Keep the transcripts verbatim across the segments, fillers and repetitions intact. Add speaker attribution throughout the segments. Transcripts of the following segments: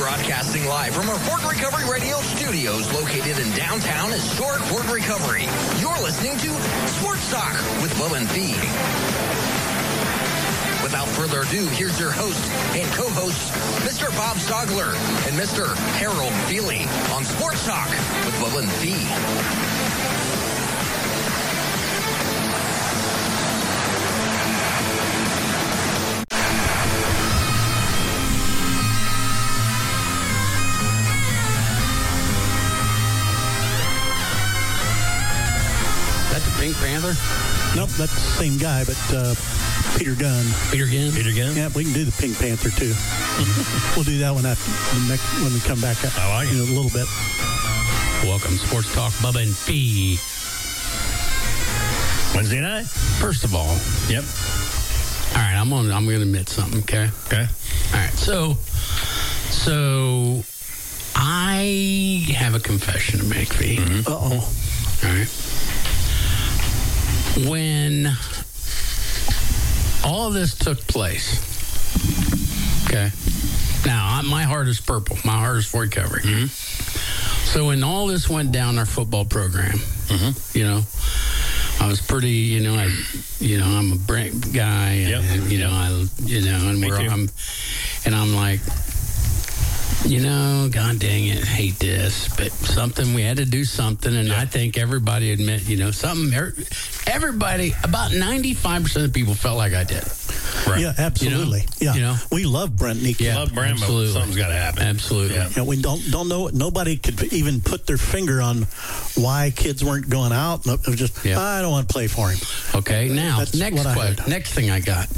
Speaker 1: Broadcasting live from our Fort Recovery Radio studios located in downtown historic Fort Recovery. You're listening to Sports Talk with Will and Fee. Without further ado, here's your host and co-host, Mister Bob Stogler and Mister Harold Feely on Sports Talk with Will and Fee.
Speaker 2: Pink Panther?
Speaker 3: Nope, that's the same guy, but uh, Peter Gunn.
Speaker 2: Peter Gunn?
Speaker 4: Peter Gunn?
Speaker 3: Yeah, we can do the Pink Panther, too. We'll do that one after the next, when we come back up
Speaker 4: I like
Speaker 3: in
Speaker 4: it.
Speaker 3: a little bit.
Speaker 2: Welcome, Sports Talk, Bubba and Fee.
Speaker 4: Wednesday night?
Speaker 2: First of all,
Speaker 4: Yep.
Speaker 2: all right, I'm on. I'm going to admit something, okay?
Speaker 4: Okay.
Speaker 2: All right, so, so I have a confession to make, Fee.
Speaker 4: Mm-hmm.
Speaker 3: Uh-oh.
Speaker 2: All right. When all of this took place, okay, now I, my heart is purple. My heart is for recovery.
Speaker 4: Mm-hmm.
Speaker 2: So when all this went down our football program,
Speaker 4: Mm-hmm.
Speaker 2: you know, I was pretty, you know, I, you know, I'm a Brent guy, and,
Speaker 4: Yep.
Speaker 2: and, you know, I, you know, and
Speaker 4: Me
Speaker 2: we're,
Speaker 4: too.
Speaker 2: I'm, and I'm like, you know, God dang it, hate this, but something, we had to do something, and
Speaker 4: Yeah.
Speaker 2: I think everybody admit, you know, something, everybody, about ninety-five percent of people felt like I did.
Speaker 4: Right.
Speaker 3: Yeah, absolutely.
Speaker 2: You know?
Speaker 3: yeah,
Speaker 2: You know?
Speaker 3: we love Brent Nicky.
Speaker 2: Yeah.
Speaker 4: Love Brand, but
Speaker 2: absolutely.
Speaker 4: something's got to happen.
Speaker 2: Absolutely.
Speaker 4: Yeah.
Speaker 3: You know, we don't don't know. Nobody could even put their finger on why kids weren't going out. It was just,
Speaker 2: Yeah.
Speaker 3: I don't want to play for him.
Speaker 2: Okay, now,
Speaker 3: That's
Speaker 2: next
Speaker 3: what I
Speaker 2: question,
Speaker 3: heard.
Speaker 2: next thing I got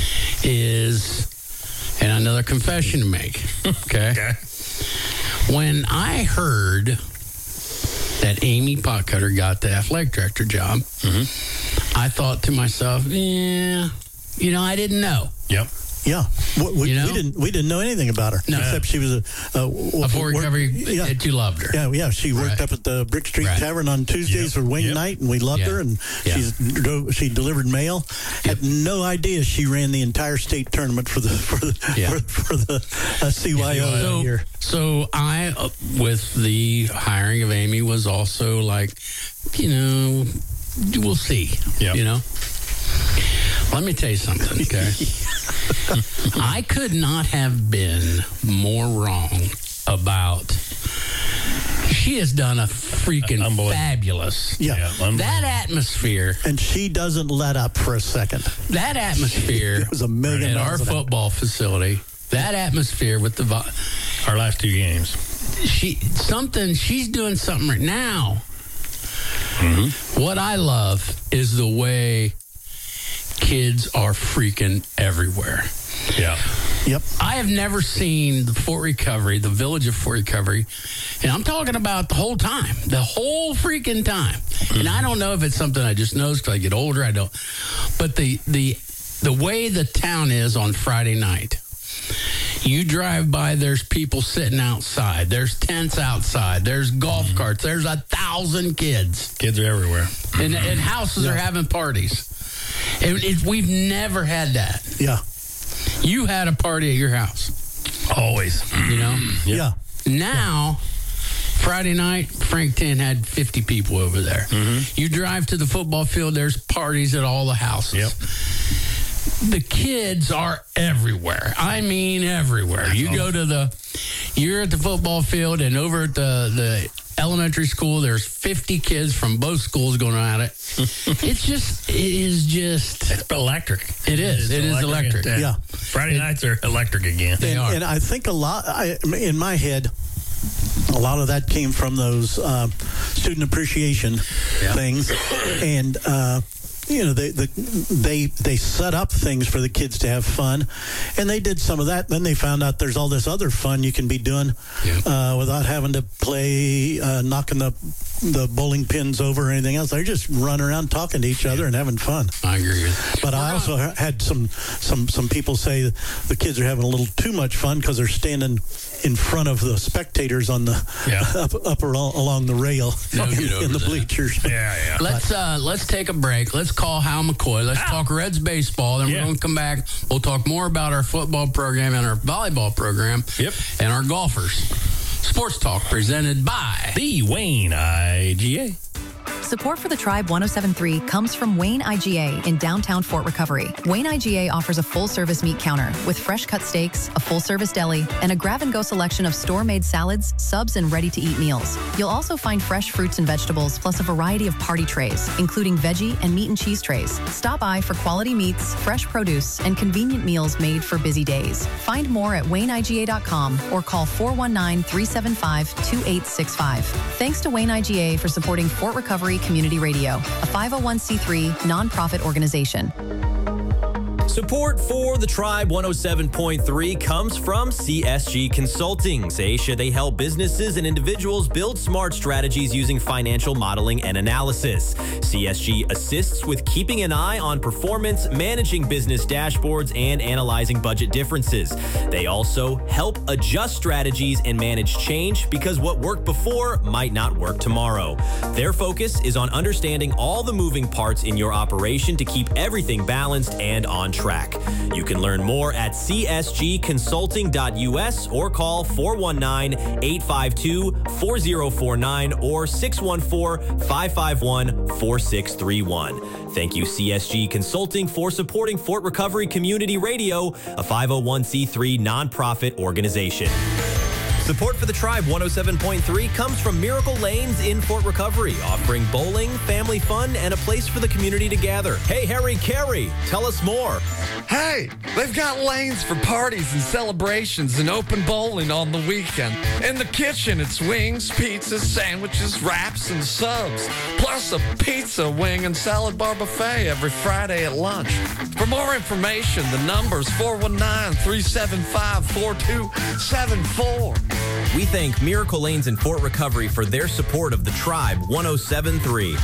Speaker 2: is, and another confession to make, okay?
Speaker 4: Okay.
Speaker 2: When I heard that Amy Potcutter got the athletic director job,
Speaker 4: Mm-hmm.
Speaker 2: I thought to myself, yeah, you know, I didn't know.
Speaker 4: Yep.
Speaker 3: Yeah, we, we,
Speaker 2: You know?
Speaker 3: we didn't we didn't know anything about her
Speaker 2: No.
Speaker 3: except she was a a,
Speaker 2: A full
Speaker 3: work-
Speaker 2: recovery,
Speaker 3: Yeah,
Speaker 2: that you loved her.
Speaker 3: yeah, yeah. She worked
Speaker 2: Right.
Speaker 3: up at the Brick Street
Speaker 2: Right.
Speaker 3: Tavern on Tuesdays
Speaker 4: Yep.
Speaker 3: for wing
Speaker 4: Yep.
Speaker 3: night, and we loved
Speaker 2: Yeah.
Speaker 3: her. And
Speaker 2: Yeah.
Speaker 3: she's drove, she delivered mail. Had no idea she ran the entire state tournament for the for the
Speaker 2: Yeah.
Speaker 3: for, for the uh, C Y O that
Speaker 2: So,
Speaker 3: year.
Speaker 2: so I, uh, with the hiring of Amy, was also like, you know, we'll see.
Speaker 4: Yep.
Speaker 2: You know? Let me tell you something, okay? I could not have been more wrong about. She has done a freaking
Speaker 4: Unbelievable.
Speaker 2: fabulous.
Speaker 3: Yeah.
Speaker 4: Yeah. unbelievable.
Speaker 2: That atmosphere,
Speaker 3: And she doesn't let up for a second.
Speaker 2: that atmosphere
Speaker 3: It was a million
Speaker 2: at
Speaker 3: miles
Speaker 2: our
Speaker 3: an hour.
Speaker 2: football facility, that atmosphere with the vo-
Speaker 4: Our last two games.
Speaker 2: she something she's doing something right now.
Speaker 4: Mm-hmm.
Speaker 2: What I love is the way kids are freaking everywhere.
Speaker 4: Yeah.
Speaker 3: Yep.
Speaker 2: I have never seen the Fort Recovery, the village of Fort Recovery, and I'm talking about the whole time, the whole freaking time. And I don't know if it's something I just noticed because I get older. I don't. But the the the way the town is on Friday night, you drive by, there's people sitting outside, there's tents outside, there's golf carts, there's a thousand kids,
Speaker 4: Kids are everywhere.
Speaker 2: and, and houses are having parties. It, it, we've never had that.
Speaker 3: Yeah.
Speaker 2: You had a party at your house,
Speaker 4: Always.
Speaker 2: you know?
Speaker 4: Yep.
Speaker 3: Yeah.
Speaker 2: Now, Friday night, Frank Ten had fifty people over there.
Speaker 4: Mm-hmm.
Speaker 2: You drive to the football field, there's parties at all the houses.
Speaker 4: Yep.
Speaker 2: The kids are everywhere. I mean, everywhere. You go to the, you're at the football field, and over at the, the elementary school, there's fifty kids from both schools going at it. It's just, it is just,
Speaker 4: It's electric.
Speaker 2: it is. It is electric.
Speaker 4: Yeah.
Speaker 3: Yeah.
Speaker 4: Friday nights are electric again.
Speaker 2: They
Speaker 3: and,
Speaker 2: are.
Speaker 3: and I think a lot, I, in my head, a lot of that came from those uh, student appreciation
Speaker 2: Yeah.
Speaker 3: things, and uh, you know, they the, they they set up things for the kids to have fun, and they did some of that. Then they found out there's all this other fun you can be doing
Speaker 2: Yeah.
Speaker 3: uh, without having to play uh, knocking the the bowling pins over or anything else. They're just running around talking to each other and having fun.
Speaker 2: I agree with you.
Speaker 3: But I also ha- had some some some people say the kids are having a little too much fun because they're standing in front of the spectators on the
Speaker 4: Yeah.
Speaker 3: up, up al- along the rail
Speaker 2: No,
Speaker 3: in,
Speaker 2: get over
Speaker 3: in the
Speaker 2: that.
Speaker 3: bleachers.
Speaker 4: Yeah, yeah.
Speaker 2: Let's uh, let's take a break. Let's us call Hal McCoy. Let's talk Reds baseball. Then
Speaker 4: Yeah.
Speaker 2: we're going to come back. We'll talk more about our football program and our volleyball program.
Speaker 4: Yep.
Speaker 2: And our golfers. Sports Talk presented by
Speaker 4: The Wayne I G A.
Speaker 5: Support for the Tribe one oh seven point three comes from Wayne I G A in downtown Fort Recovery. Wayne I G A offers a full-service meat counter with fresh cut steaks, a full-service deli, and a grab-and-go selection of store-made salads, subs, and ready-to-eat meals. You'll also find fresh fruits and vegetables, plus a variety of party trays, including veggie and meat and cheese trays. Stop by for quality meats, fresh produce, and convenient meals made for busy days. Find more at wayne I G A dot com or call four one nine, three seven five, two eight six five. Thanks to Wayne I G A for supporting Fort Recovery Community Radio, a five oh one c three nonprofit organization.
Speaker 6: Support for the Tribe one oh seven point three comes from C S G Consulting. Aisha, they help businesses and individuals build smart strategies using financial modeling and analysis. C S G assists with keeping an eye on performance, managing business dashboards, and analyzing budget differences. They also help adjust strategies and manage change because what worked before might not work tomorrow. Their focus is on understanding all the moving parts in your operation to keep everything balanced and on track. You can learn more at c s g consulting dot u s or call four one nine, eight five two, four oh four nine or six one four, five five one, four six three one. Thank you, C S G Consulting, for supporting Fort Recovery Community Radio, a five oh one c three nonprofit organization. Support for the Tribe one oh seven point three comes from Miracle Lanes in Fort Recovery, offering bowling, family fun, and a place for the community to gather. Hey, Harry Carey, tell us more.
Speaker 7: Hey, they've got lanes for parties and celebrations and open bowling on the weekend. In the kitchen, it's wings, pizzas, sandwiches, wraps, and subs. Plus a pizza, wing, and salad bar buffet every Friday at lunch. For more information, the number's four one nine, three seven five, four two seven four.
Speaker 6: We thank Miracle Lanes in Fort Recovery for their support of the Tribe one oh seven point three.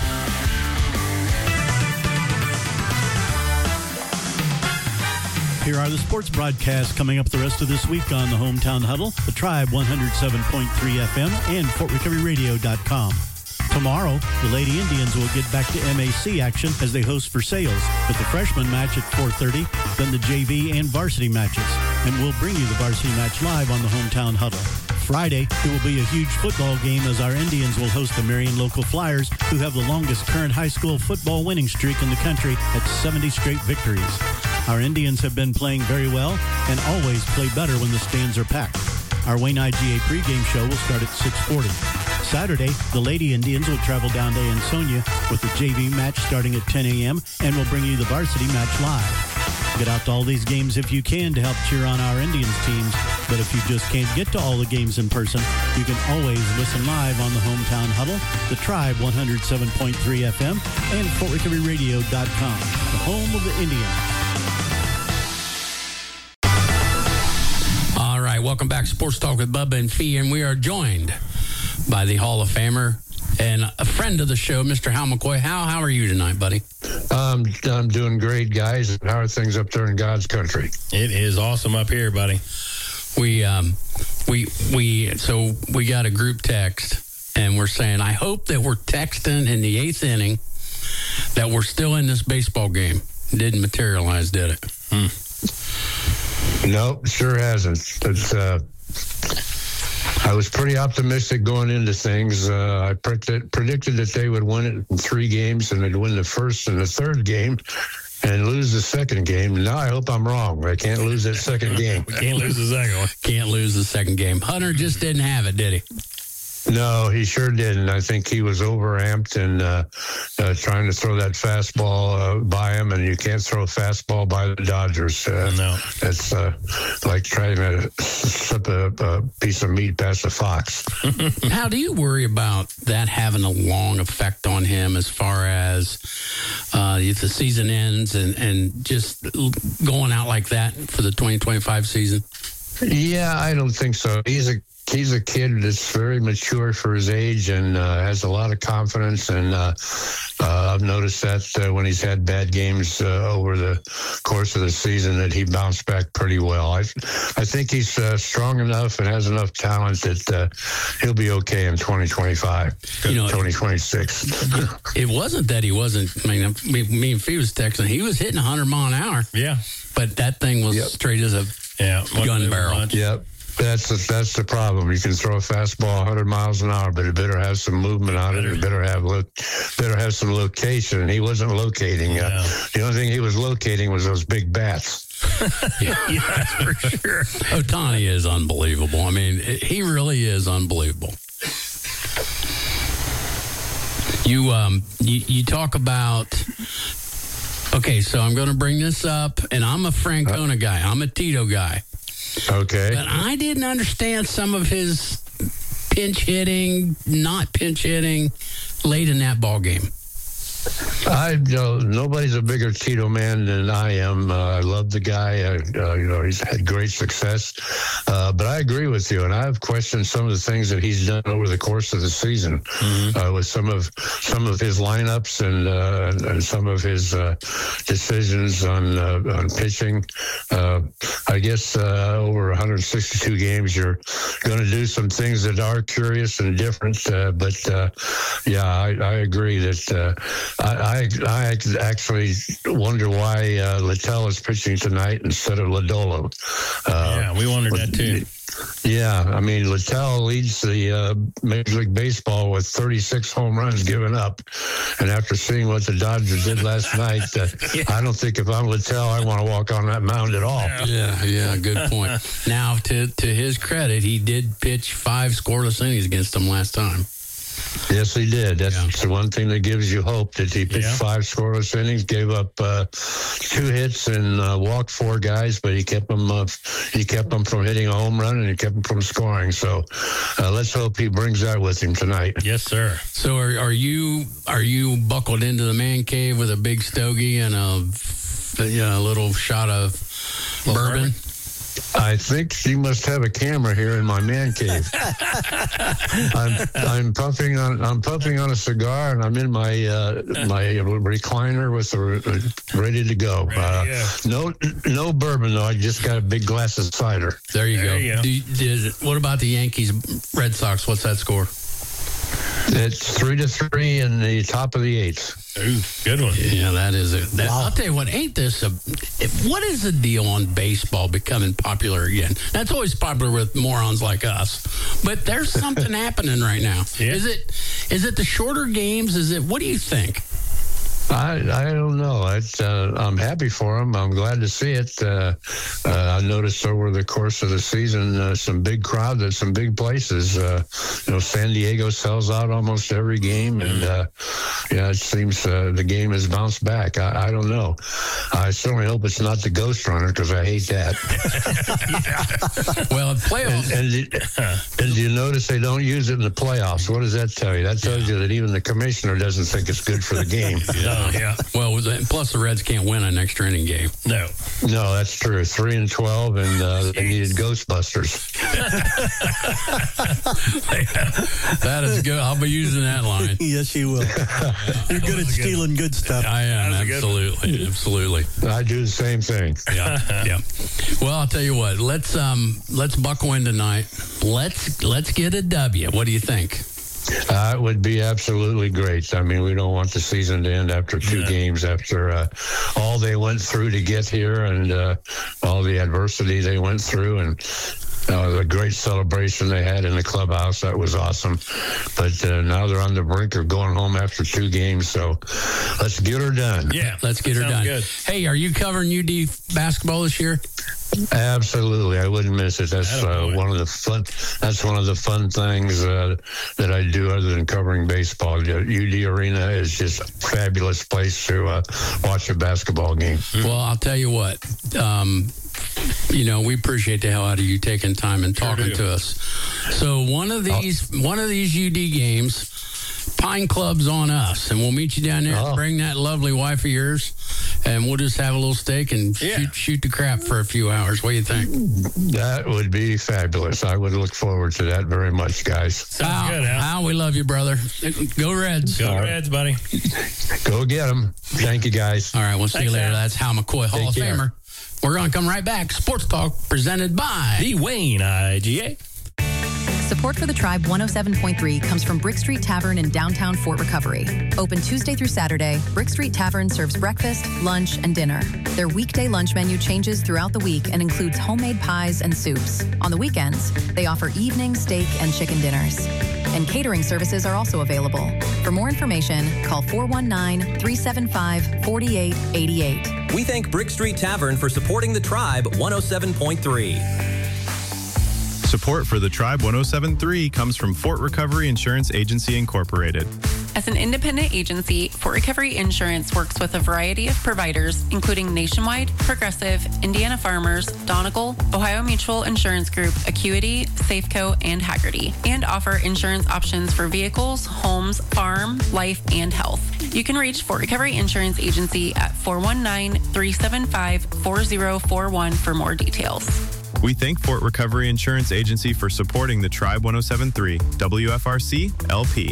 Speaker 3: Here are the sports broadcasts coming up the rest of this week on the Hometown Huddle, the Tribe one oh seven point three F M, and fort recovery radio dot com. Tomorrow, the Lady Indians will get back to M A C action as they host Versailles with the freshman match at four thirty, then the J V and varsity matches. And we'll bring you the varsity match live on the Hometown Huddle. Friday, it will be a huge football game as our Indians will host the Marion Local Flyers, who have the longest current high school football winning streak in the country at seventy straight victories. Our Indians have been playing very well and always play better when the stands are packed. Our Wayne I G A pregame show will start at six forty. Saturday, the Lady Indians will travel down to Ansonia with the J V match starting at ten a.m. and will bring you the varsity match live. Get out to all these games if you can to help cheer on our Indians teams. But if you just can't get to all the games in person, you can always listen live on the Hometown Huddle, the Tribe one oh seven point three F M, and fort recovery radio dot com, the home of the Indians.
Speaker 2: All right, welcome back to Sports Talk with Bubba and Fee, and we are joined by the Hall of Famer and a friend of the show, Mister Hal McCoy. Hal, how are you tonight, buddy?
Speaker 8: Um, I'm doing great, guys. How are things up there in God's country?
Speaker 4: It is awesome up here, buddy.
Speaker 2: We um, we we so we got a group text, and we're saying, I hope that we're texting in the eighth inning that we're still in this baseball game. Didn't materialize, did it?
Speaker 8: Hmm. No, sure hasn't. It's, uh, I was pretty optimistic going into things. Uh, I predicted, predicted that they would win it in three games, and they'd win the first and the third game and lose the second game. Now I hope I'm wrong. I can't lose that second game.
Speaker 4: We can't lose the second one.
Speaker 2: Can't lose the second game. Hunter just didn't have it, did he?
Speaker 8: No, he sure didn't. I think he was overamped and uh, uh, trying to throw that fastball uh, by him, and you can't throw a fastball by the Dodgers. Uh,
Speaker 4: no.
Speaker 8: It's uh, like trying to slip a, a piece of meat past a fox.
Speaker 2: How do you worry about that having a long effect on him as far as uh, if the season ends and, and just going out like that for the twenty twenty-five season?
Speaker 8: Yeah, I don't think so. He's a he's a kid that's very mature for his age and uh, has a lot of confidence. And uh, uh, I've noticed that uh, when he's had bad games uh, over the course of the season, that he bounced back pretty well. I, I think he's uh, strong enough and has enough talent that uh, he'll be okay in twenty twenty-five,
Speaker 2: you know,
Speaker 8: twenty twenty-six.
Speaker 2: It wasn't that he wasn't. I mean, me, me and Fee was texting. He was hitting one hundred mile an hour.
Speaker 4: Yeah,
Speaker 2: but that thing was
Speaker 8: yep.
Speaker 2: straight as a
Speaker 4: yeah
Speaker 2: gun barrel.
Speaker 8: Yep. That's the, that's the problem. You can throw a fastball one hundred miles an hour, but it better have some movement on it. It better have look, better have some location. And he wasn't locating.
Speaker 4: Yeah.
Speaker 8: Uh, the only thing he was locating was those big bats.
Speaker 2: yeah, yeah, for sure. Ohtani is unbelievable. I mean, it, he really is unbelievable. You um, you, you talk about. Okay, so I'm going to bring this up, and I'm a Francona guy. I'm a Tito guy.
Speaker 8: Okay.
Speaker 2: But I didn't understand some of his pinch hitting, not pinch hitting, late in that ball game.
Speaker 8: I you know nobody's a bigger Tito man than I am. Uh, I love the guy. Uh, uh, you know, he's had great success. Uh, but I agree with you, and I've questioned some of the things that he's done over the course of the season mm-hmm. uh, with some of some of his lineups and uh, and some of his uh, decisions on uh, on pitching. Uh, I guess uh, over one hundred sixty-two games, you're going to do some things that are curious and different. Uh, but uh, yeah, I, I agree that. Uh, I, I I actually wonder why uh, Littell is pitching tonight instead of Lodolo. Uh,
Speaker 4: yeah, we wondered that too.
Speaker 8: Yeah, I mean, Littell leads the uh, Major League Baseball with thirty-six home runs given up. And after seeing what the Dodgers did last night, uh, yeah. I don't think if I'm Littell, I want to walk on that mound at all.
Speaker 2: Yeah, yeah, good point. Now, to, to his credit, he did pitch five scoreless innings against them last time.
Speaker 8: Yes, he did. That's
Speaker 2: yeah.
Speaker 8: the one thing that gives you hope, that he pitched
Speaker 4: yeah.
Speaker 8: five scoreless innings, gave up uh, two hits and uh, walked four guys, but he kept them uh, he kept them from hitting a home run and he kept them from scoring. So uh, let's hope he brings that with him tonight.
Speaker 4: Yes, sir.
Speaker 2: So are, are you are you buckled into the man cave with a big stogie and a you know, a little shot of bourbon? bourbon?
Speaker 8: I think she must have a camera here in my man cave. I'm I'm puffing on I'm puffing on a cigar, and I'm in my uh, my recliner with the ready to go. Uh, no no bourbon though. I just got a big glass of cider.
Speaker 2: There you
Speaker 4: there
Speaker 2: go.
Speaker 4: You go.
Speaker 2: Do, did, what about the Yankees Red Sox? What's that score?
Speaker 8: It's three to three in the top of the eighth.
Speaker 4: Ooh, good one.
Speaker 2: Yeah, that is it. That,
Speaker 3: Wow.
Speaker 2: I'll tell you what, ain't this a... What is the deal on baseball becoming popular again? That's always popular with morons like us. But there's something happening right now.
Speaker 4: Yeah.
Speaker 2: Is it Is it the shorter games? Is it... What do you think?
Speaker 8: I I don't know. It's, uh, I'm happy for him. I'm glad to see it. Uh, uh, I noticed over the course of the season uh, some big crowds at some big places. Uh, you know, San Diego sells out almost every game, and uh, yeah, it seems uh, the game has bounced back. I, I don't know. I certainly hope it's not the Ghost Runner, because I hate that.
Speaker 2: Well, in playoffs...
Speaker 8: And, and, and do you notice they don't use it in the playoffs? What does that tell you? That tells you that even the commissioner doesn't think it's good for the game.
Speaker 4: Yeah. Oh, yeah.
Speaker 2: Well, plus the Reds can't win an extra inning game.
Speaker 4: No.
Speaker 8: No, that's true. Three and twelve, and uh, they needed Ghostbusters.
Speaker 2: That is good. I'll be using that line.
Speaker 3: Yes, you will. You're good at stealing good stuff.
Speaker 2: I am,
Speaker 4: That was a good
Speaker 2: absolutely. Absolutely.
Speaker 8: I do the same thing.
Speaker 2: Yeah, yeah. Well, I'll tell you what. Let's um, let's buckle in tonight. Let's let's get a W. What do you think?
Speaker 8: Uh, it would be absolutely great. I mean, we don't want the season to end after two
Speaker 4: Yeah.
Speaker 8: games, after uh, all they went through to get here, and uh, all the adversity they went through, and uh, the great celebration they had in the clubhouse. That was awesome. But uh, now they're on the brink of going home after two games. So let's get her done.
Speaker 4: Yeah.
Speaker 2: Let's get her
Speaker 4: Sounds
Speaker 2: done.
Speaker 4: good.
Speaker 2: Hey, are you covering U D basketball this year?
Speaker 8: Absolutely, I wouldn't miss it. That's uh, one of the fun. That's one of the fun things uh, that I do, other than covering baseball. U D Arena is just a fabulous place to uh, watch a basketball game.
Speaker 2: Well, I'll tell you what. Um, you know, we appreciate the hell out of you taking time and talking
Speaker 4: do.
Speaker 2: to us. So one of these, oh. one of these U D games, Pine Club's on us, and we'll meet you down there.
Speaker 8: Oh.
Speaker 2: Bring that lovely wife of yours, and we'll just have a little steak and
Speaker 4: Yeah.
Speaker 2: shoot, shoot the crap for a few hours. What do you think?
Speaker 8: That would be fabulous. I would look forward to that very much, guys.
Speaker 4: Sounds
Speaker 2: Al,
Speaker 4: good, Al.
Speaker 2: Al, we love you, brother. Go Reds.
Speaker 4: Go Reds, buddy.
Speaker 8: Go get them. Thank you, guys.
Speaker 2: All right, we'll see
Speaker 4: Thanks,
Speaker 2: you later.
Speaker 4: Al.
Speaker 2: That's Hal McCoy, Hall
Speaker 8: Take
Speaker 2: of
Speaker 8: care.
Speaker 2: Famer. We're going to come right back. Sports Talk presented by
Speaker 4: The Wayne I G A.
Speaker 5: Support for the Tribe one oh seven point three comes from Brick Street Tavern in downtown Fort Recovery. Open Tuesday through Saturday, Brick Street Tavern serves breakfast, lunch, and dinner. Their weekday lunch menu changes throughout the week and includes homemade pies and soups. On the weekends, they offer evening steak and chicken dinners. And catering services are also available. For more information, call four one nine, three seven five, four eight eight eight.
Speaker 6: We thank Brick Street Tavern for supporting the Tribe one oh seven point three.
Speaker 9: Support for the Tribe one oh seven point three comes from Fort Recovery Insurance Agency, Incorporated.
Speaker 10: As an independent agency, Fort Recovery Insurance works with a variety of providers, including Nationwide, Progressive, Indiana Farmers, Donegal, Ohio Mutual Insurance Group, Acuity, Safeco, and Haggerty, and offer insurance options for vehicles, homes, farm, life, and health. You can reach Fort Recovery Insurance Agency at four one nine, three seven five, four oh four one for more details.
Speaker 9: We thank Fort Recovery Insurance Agency for supporting the Tribe one oh seven point three, W F R C, L P.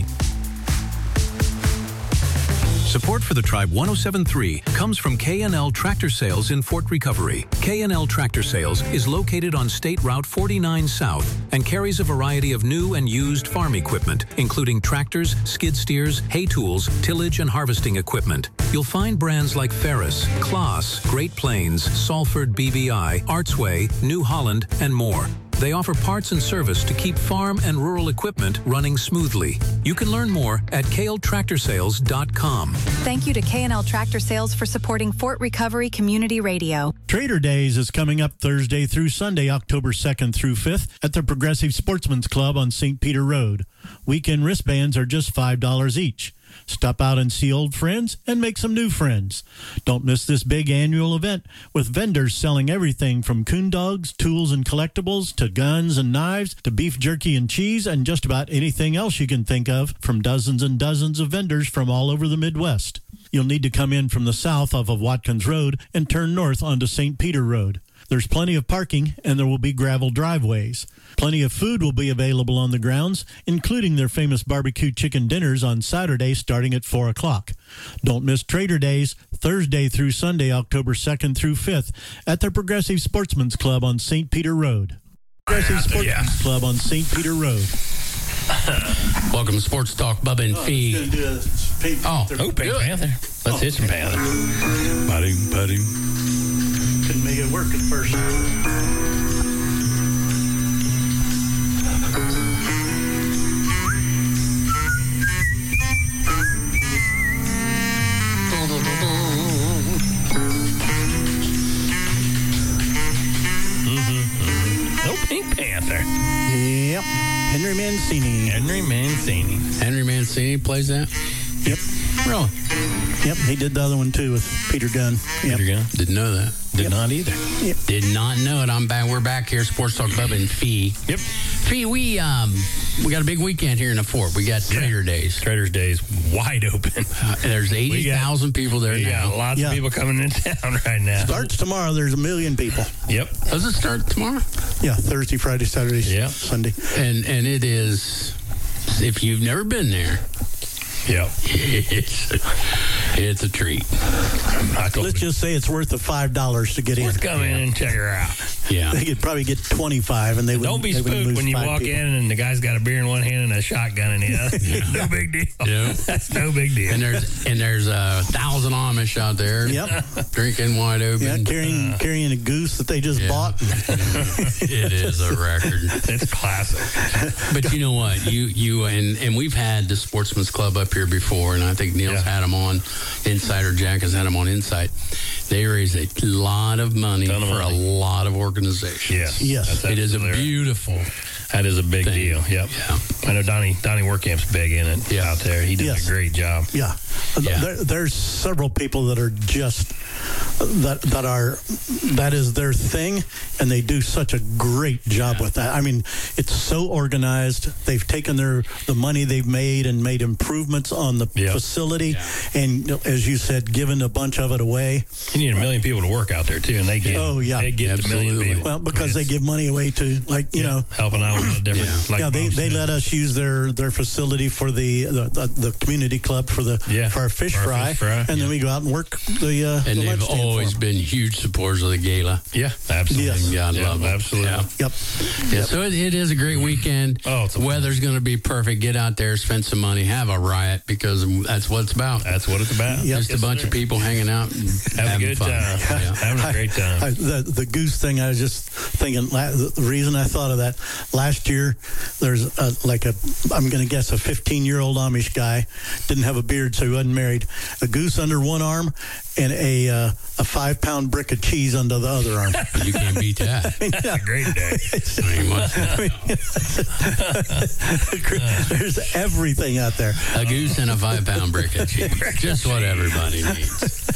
Speaker 11: Support for the Tribe one oh seven point three comes from K and L Tractor Sales in Fort Recovery. K and L Tractor Sales is located on State Route forty-nine South and carries a variety of new and used farm equipment, including tractors, skid steers, hay tools, tillage, and harvesting equipment. You'll find brands like Ferris, Klaas, Great Plains, Salford B V I, Artsway, New Holland, and more. They offer parts and service to keep farm and rural equipment running smoothly. You can learn more at k l tractor sales dot com.
Speaker 5: Thank you to K and L Tractor Sales for supporting Fort Recovery Community Radio.
Speaker 3: Trader Days is coming up Thursday through Sunday, October second through fifth at the Progressive Sportsman's Club on Saint Peter Road. Weekend wristbands are just five dollars each. Stop out and see old friends and make some new friends. Don't miss this big annual event with vendors selling everything from coon dogs, tools and collectibles, to guns and knives, to beef jerky and cheese, and just about anything else you can think of from dozens and dozens of vendors from all over the Midwest. You'll need to come in from the south off of Watkins Road and turn north onto Saint Peter Road. There's plenty of parking, and there will be gravel driveways. Plenty of food will be available on the grounds, including their famous barbecue chicken dinners on Saturday starting at four o'clock. Don't miss Trader Days, Thursday through Sunday, October second through fifth, at the Progressive Sportsman's Club on Saint Peter Road. Progressive Sportsman's
Speaker 4: yeah.
Speaker 3: Club on Saint Peter Road.
Speaker 2: Welcome to Sports Talk, Bubba and Fee. Oh,
Speaker 4: Oh, Pink Panther. Let's hit some Panther. Buddy, buddy.
Speaker 3: Couldn't make it work at first.
Speaker 4: Oh, Pink Panther.
Speaker 3: Yep. Henry Mancini.
Speaker 4: Henry Mancini.
Speaker 2: Henry Mancini plays that?
Speaker 3: Yep.
Speaker 2: Really?
Speaker 3: Yep. He did the other one too with Peter Gunn. Yep.
Speaker 4: Peter Gunn.
Speaker 2: Didn't know that.
Speaker 4: Did not either.
Speaker 2: Did not know it. I'm back. We're back here, Sports Talk, Bubba and Fee.
Speaker 4: Yep.
Speaker 2: Fee, we um we got a big weekend here in the fort. We got Trader Days.
Speaker 4: Trader's Days wide open.
Speaker 2: Uh, there's eighty thousand people there
Speaker 4: We
Speaker 2: now.
Speaker 4: got lots
Speaker 3: Yeah.
Speaker 4: of people coming in town right now.
Speaker 3: Starts tomorrow. There's a million people.
Speaker 4: Yep.
Speaker 2: Does it start tomorrow?
Speaker 3: Yeah, Thursday, Friday, Saturday,
Speaker 4: Yeah.
Speaker 3: Sunday.
Speaker 2: And and it is, if you've never been there,
Speaker 4: Yep.
Speaker 2: it's it's a treat.
Speaker 4: I told
Speaker 3: Let's
Speaker 4: you.
Speaker 3: just say it's worth the five dollars to get in.
Speaker 4: Let's come in and check her out.
Speaker 2: Yeah.
Speaker 3: They could probably get twenty-five, and they would.
Speaker 4: Don't be
Speaker 3: they wouldn't
Speaker 4: spooked
Speaker 3: lose
Speaker 4: when you
Speaker 3: five
Speaker 4: walk
Speaker 3: people.
Speaker 4: in and the guy's got a beer in one hand and a shotgun in the other. No big deal.
Speaker 2: Yeah.
Speaker 4: That's no big deal.
Speaker 2: And there's and there's a thousand Amish out there.
Speaker 3: Yep.
Speaker 2: Drinking wide open.
Speaker 3: Yeah, carrying
Speaker 4: Uh.
Speaker 3: carrying a goose that they just
Speaker 2: Yeah.
Speaker 3: bought.
Speaker 2: It is a record.
Speaker 4: It's classic.
Speaker 2: But you know what? You you and and we've had the Sportsman's Club up here before, and I think Neil's
Speaker 4: Yeah.
Speaker 2: had them on. Insider Jack has had them on Insight. They raise a lot of money
Speaker 4: Ton of
Speaker 2: for
Speaker 4: money.
Speaker 2: a lot of organizations.
Speaker 4: Yes.
Speaker 3: Yes.
Speaker 4: That's
Speaker 2: It is a
Speaker 4: absolutely right.
Speaker 2: beautiful.
Speaker 4: That is a big
Speaker 2: thing.
Speaker 4: deal. Yep.
Speaker 2: Yeah.
Speaker 4: I know Donnie Donnie Workcamp's big in it
Speaker 2: Yeah.
Speaker 4: out there. He does
Speaker 3: Yes.
Speaker 4: a great job.
Speaker 3: Yeah,
Speaker 2: Yeah.
Speaker 3: There, there's several people that are just that that are that is their thing, and they do such a great job yeah. with that. I mean, it's so organized. They've taken their the money they've made and made improvements on the yep. facility, yeah. and as you said, given a bunch of it away.
Speaker 4: You need a million people to work out there too, and they get
Speaker 3: oh yeah,
Speaker 4: they get a million people.
Speaker 3: Well, because they give money away to like you yeah. know
Speaker 4: helping out with different.
Speaker 3: Yeah,
Speaker 4: like
Speaker 3: yeah they, they let us use their, their facility for the, the the community club for the
Speaker 4: yeah.
Speaker 3: for our fish
Speaker 4: for
Speaker 3: fry,
Speaker 4: our fish fry,
Speaker 3: and
Speaker 4: yeah.
Speaker 3: then we go out and work the uh,
Speaker 2: and
Speaker 3: the
Speaker 2: they've always been huge supporters of the gala.
Speaker 4: Yeah, absolutely.
Speaker 3: Yes.
Speaker 2: God
Speaker 4: yeah,
Speaker 2: love them.
Speaker 4: Absolutely.
Speaker 2: Yeah.
Speaker 3: Yep.
Speaker 2: Yeah,
Speaker 3: yep.
Speaker 2: so it, it is a great weekend.
Speaker 4: Oh, it's a
Speaker 2: weather's going to be perfect. Get out there, spend some money, have a riot because that's what it's about.
Speaker 4: That's what it's about.
Speaker 2: Yep. Just
Speaker 4: yes,
Speaker 2: a bunch
Speaker 4: sir.
Speaker 2: of people hanging out, and
Speaker 4: have a good
Speaker 2: fun.
Speaker 4: time.
Speaker 2: Yeah.
Speaker 4: Having a great time.
Speaker 3: I, I, the the goose thing. I was just thinking. The reason I thought of that last year, there's a, like a I'm going to guess a fifteen year old Amish guy, didn't have a beard, so he wasn't married. A goose under one arm and a uh, a five pound brick of cheese under the other arm.
Speaker 2: You can't beat that.
Speaker 3: I mean, yeah.
Speaker 4: That's a great day.
Speaker 3: I mean, there's everything out there.
Speaker 2: A goose and a five pound brick of cheese. Just what everybody needs.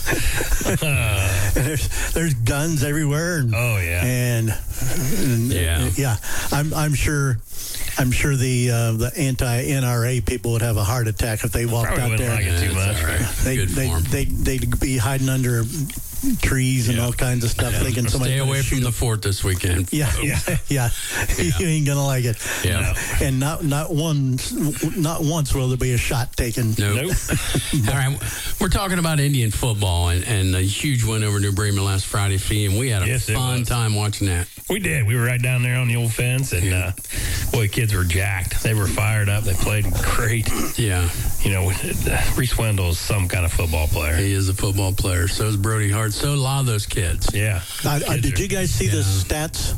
Speaker 3: And there's there's guns everywhere. And,
Speaker 4: oh yeah.
Speaker 3: And, and
Speaker 2: yeah,
Speaker 3: yeah. I'm I'm sure. I'm sure the uh, the anti-N R A people would have a heart attack if they walked
Speaker 4: Probably
Speaker 3: out there.
Speaker 4: Like it too much.
Speaker 2: Right.
Speaker 3: They,
Speaker 2: Good
Speaker 3: they,
Speaker 2: form.
Speaker 3: they, they'd be hiding under trees and
Speaker 2: yeah.
Speaker 3: all kinds of stuff.
Speaker 2: Yeah.
Speaker 3: Thinking somebody
Speaker 2: Stay away from the fort this weekend.
Speaker 3: Yeah, yeah, yeah.
Speaker 2: yeah.
Speaker 3: You ain't gonna like it.
Speaker 2: Yeah.
Speaker 3: And not not one, not once will there be a shot taken.
Speaker 2: Nope. nope. All right, we're talking about Indian football and, and a huge win over New Bremen last Friday, Fee, and we had a
Speaker 4: yes,
Speaker 2: fun time watching that.
Speaker 4: We did. We were right down there on the old fence, and uh, boy, kids were jacked. They were fired up. They played great.
Speaker 2: Yeah.
Speaker 4: You know, Reese Wendell is some kind of football player.
Speaker 2: He is a football player. So is Brody Hart. So a lot of those kids.
Speaker 4: Yeah.
Speaker 3: I, I, did you guys see yeah. the stats?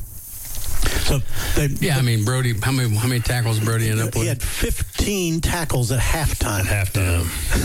Speaker 3: So they,
Speaker 2: yeah, I mean, Brody, how many how many tackles Brody ended up with?
Speaker 3: He had fifteen tackles at halftime.
Speaker 4: At halftime.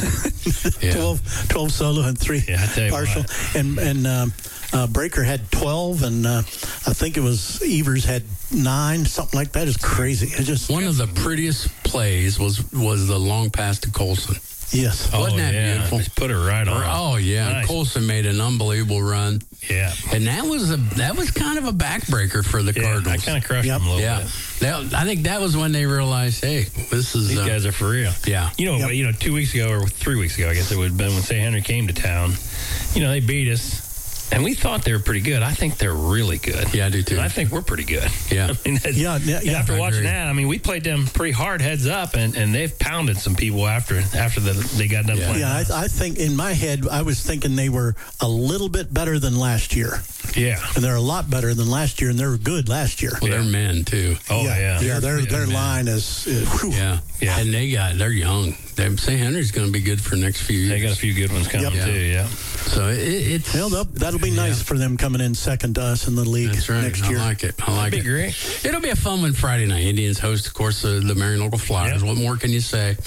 Speaker 3: yeah. twelve, twelve solo and three
Speaker 4: yeah,
Speaker 3: partial.
Speaker 4: What.
Speaker 3: And and um, uh, Breaker had twelve, and uh, I think it was Evers had nine, something like that. It's crazy. It just
Speaker 2: one of the prettiest plays was was the long pass to Colson.
Speaker 3: Yes.
Speaker 2: Wasn't
Speaker 4: oh,
Speaker 2: that
Speaker 4: yeah.
Speaker 2: beautiful?
Speaker 4: Just put it right on.
Speaker 2: Oh, yeah.
Speaker 4: Nice.
Speaker 2: Colson made an unbelievable run.
Speaker 4: Yeah.
Speaker 2: And that was a that was kind of a backbreaker for the
Speaker 4: yeah,
Speaker 2: Cardinals.
Speaker 4: I kind of crushed yep. them a little
Speaker 2: yeah.
Speaker 4: bit.
Speaker 2: That, I think that was when they realized, hey, this is...
Speaker 4: These
Speaker 2: uh,
Speaker 4: guys are for real.
Speaker 2: Yeah.
Speaker 4: You know, yep. you know, two weeks ago or three weeks ago, I guess it would have been when Saint Henry came to town. You know, they beat us. And we thought they were pretty good. I think they're really good.
Speaker 2: Yeah, I do too.
Speaker 4: And I think we're pretty good.
Speaker 2: Yeah.
Speaker 4: I mean,
Speaker 3: yeah, yeah, yeah.
Speaker 4: After
Speaker 2: I
Speaker 4: watching
Speaker 2: agree.
Speaker 4: that, I mean, we played them pretty hard heads up, and, and they've pounded some people after after the, they got done
Speaker 2: yeah.
Speaker 4: playing.
Speaker 3: Yeah, I, I think in my head, I was thinking they were a little bit better than last year.
Speaker 4: Yeah.
Speaker 3: And they're a lot better than last year, and they were good last year.
Speaker 2: Well,
Speaker 4: yeah.
Speaker 2: they're men, too.
Speaker 4: Oh, yeah.
Speaker 3: Yeah, yeah their,
Speaker 2: yeah,
Speaker 3: their
Speaker 2: man.
Speaker 3: line is... is whew.
Speaker 2: Yeah.
Speaker 4: Yeah.
Speaker 2: And they got, they're young. Saint Henry's going to be good for the next few years.
Speaker 4: They got a few good ones coming,
Speaker 3: Yep.
Speaker 4: too, yeah.
Speaker 2: So it, it's...
Speaker 3: Well, that'll, that'll be nice
Speaker 2: Yeah.
Speaker 3: for them coming in second to us in the league
Speaker 2: That's right.
Speaker 3: next year.
Speaker 2: I like it. I like
Speaker 4: That'd
Speaker 2: it.
Speaker 4: be great.
Speaker 2: It'll be a fun one Friday night. Indians host, of course, the, the Marion Local Flyers.
Speaker 4: Yep.
Speaker 2: What more can you say,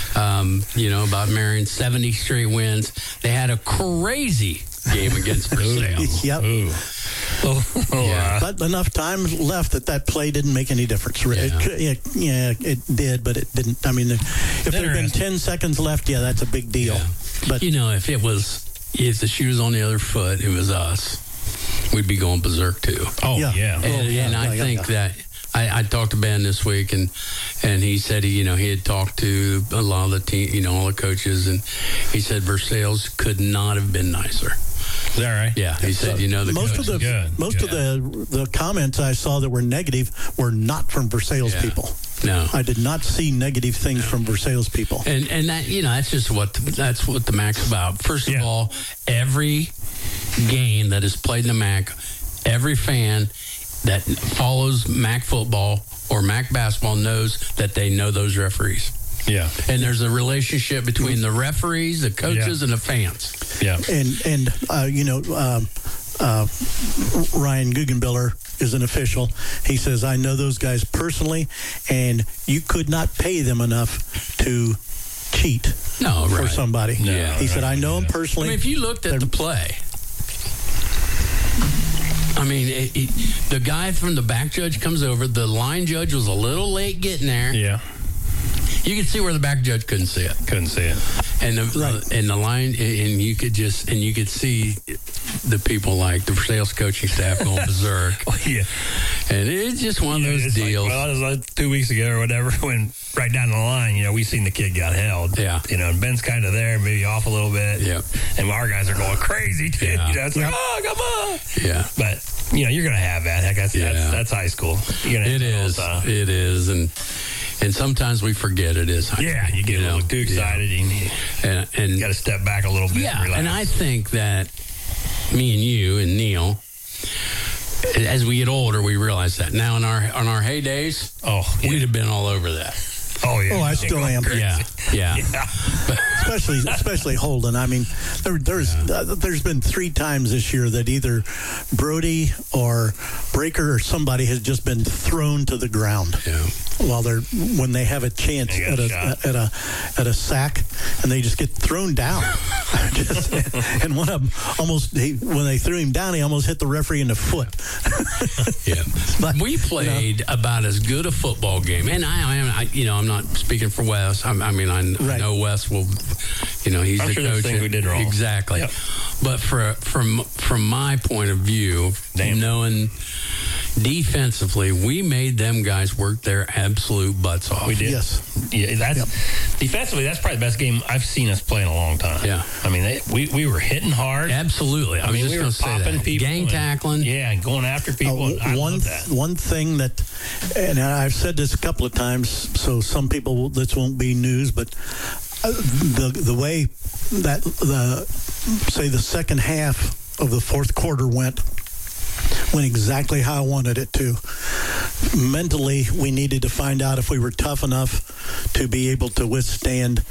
Speaker 2: um, you know, about Marion? seventy straight wins. They had a crazy game against Versailles.
Speaker 3: Yep.
Speaker 4: Ooh. Oh, oh,
Speaker 2: Yeah.
Speaker 4: uh,
Speaker 3: But enough time left that that play didn't make any difference.
Speaker 2: Yeah.
Speaker 3: It, could- it, yeah, it did, but it didn't. I mean, if there had been ten seconds left, yeah, that's a big deal.
Speaker 2: Yeah.
Speaker 3: But
Speaker 2: You know, if it was, if the shoe was on the other foot, it was us, we'd be going berserk too.
Speaker 4: oh,
Speaker 3: Yeah.
Speaker 4: yeah.
Speaker 2: And,
Speaker 3: Oh, yeah,
Speaker 2: and I
Speaker 3: yeah, yeah,
Speaker 2: think
Speaker 3: yeah.
Speaker 2: that I, I talked to Ben this week, and and he said he, you know, he had talked to a lot of the team, you know, all the coaches, and he said Versailles could not have been nicer.
Speaker 4: Is that right?
Speaker 2: Yeah, he said, you know, the
Speaker 3: most
Speaker 2: coaches,
Speaker 3: of the
Speaker 4: Good,
Speaker 3: most
Speaker 4: good.
Speaker 3: of the the comments I saw that were negative were not from Versailles
Speaker 2: Yeah.
Speaker 3: people.
Speaker 2: no.
Speaker 3: I did not see negative things from Versailles people.
Speaker 2: And and that, you know, that's just what the, that's what the M A C's about. First of
Speaker 4: Yeah.
Speaker 2: all, every game that is played in the M A C, every fan that follows M A C football or M A C basketball knows that they know those referees.
Speaker 4: Yeah.
Speaker 2: And there's a relationship between the referees, the coaches,
Speaker 4: Yeah.
Speaker 2: and the fans.
Speaker 4: Yeah.
Speaker 3: And and uh, you know, um, uh, Ryan Guggenbiller is an official. He says, I know those guys personally, and you could not pay them enough to cheat
Speaker 2: No,
Speaker 3: for
Speaker 2: right.
Speaker 3: somebody.
Speaker 4: No,
Speaker 3: he said,
Speaker 4: right.
Speaker 3: I know them
Speaker 2: I
Speaker 3: personally.
Speaker 2: mean, if you looked at the play, I mean, it, it, the guy from the back judge comes over. The line judge was a little late getting there.
Speaker 4: Yeah.
Speaker 2: You could see where the back judge couldn't see it.
Speaker 4: Couldn't see it.
Speaker 2: And the
Speaker 3: Right.
Speaker 2: and the line, and you could just and you could see the people like the sales coaching staff going berserk.
Speaker 4: Oh, yeah.
Speaker 2: And it's just one of
Speaker 4: Yeah,
Speaker 2: those
Speaker 4: it's like,
Speaker 2: deals.
Speaker 4: well, it was like two weeks ago or whatever when right down the line, you know, we seen the kid got held.
Speaker 2: Yeah.
Speaker 4: You know, and Ben's kind of there, maybe off a little bit.
Speaker 2: Yeah.
Speaker 4: And our guys are going crazy, too.
Speaker 2: Yeah.
Speaker 4: You know, it's like, oh, come on.
Speaker 2: Yeah.
Speaker 4: But, you know, you're going to have that. Heck, that's,
Speaker 2: Yeah.
Speaker 4: that's, that's high school. You're gonna have
Speaker 2: It
Speaker 4: that all
Speaker 2: is.
Speaker 4: the time.
Speaker 2: It is. And and sometimes we forget it is. high
Speaker 4: Yeah,
Speaker 2: school,
Speaker 4: you get a
Speaker 2: know?
Speaker 4: little too excited.
Speaker 2: Yeah.
Speaker 4: And you
Speaker 2: And, and
Speaker 4: got to step back a little bit.
Speaker 2: yeah,
Speaker 4: and relax.
Speaker 2: and I think that me and you and Neil, as we get older, we realize that. Now, in our on our heydays,
Speaker 4: oh, yeah.
Speaker 2: we'd have been all over that.
Speaker 4: Oh, yeah.
Speaker 3: Oh, I still am.
Speaker 2: Yeah, yeah.
Speaker 4: Yeah.
Speaker 3: especially especially Holden. I mean, there, there's uh, there's been three times this year that either Brody or Breaker or somebody has just been thrown to the ground.
Speaker 2: Yeah.
Speaker 3: While they're when they have a chance
Speaker 4: They
Speaker 3: at
Speaker 4: got
Speaker 3: a
Speaker 4: shot.
Speaker 3: at a at a sack, and they just get thrown down. Just, and one of them almost he, when they threw him down, he almost hit the referee in the foot.
Speaker 2: Yeah,
Speaker 3: But,
Speaker 2: we played about as good a football game, and I am, I, you know, I'm not speaking for Wes. I, I mean, I, kn- I
Speaker 3: Right.
Speaker 2: know Wes will, you know, he's
Speaker 4: I'm
Speaker 2: the
Speaker 4: sure there's
Speaker 2: coach.
Speaker 4: things we did wrong.
Speaker 2: Exactly.
Speaker 4: Yep.
Speaker 2: But for from from my point of view,
Speaker 4: Damn.
Speaker 2: knowing defensively, we made them guys work their absolute butts off.
Speaker 4: We did.
Speaker 3: Yes.
Speaker 4: Yeah, that's defensively. That's probably the best game I've seen us play in a long time.
Speaker 2: Yeah.
Speaker 4: I mean, they, we we were hitting hard.
Speaker 2: Absolutely. I,
Speaker 4: I mean,
Speaker 2: was
Speaker 4: we
Speaker 2: just
Speaker 4: were
Speaker 2: going to say
Speaker 4: popping
Speaker 2: that.
Speaker 4: people,
Speaker 2: Gang
Speaker 4: and-
Speaker 2: tackling.
Speaker 4: Yeah, and going after people.
Speaker 3: Uh,
Speaker 4: and I
Speaker 3: one
Speaker 4: love that.
Speaker 3: one thing that, and I've said this a couple of times, so some people this won't be news, but uh, the the way that the say the second half of the fourth quarter went went exactly how I wanted it to. Mentally, we needed to find out if we were tough enough to be able to withstand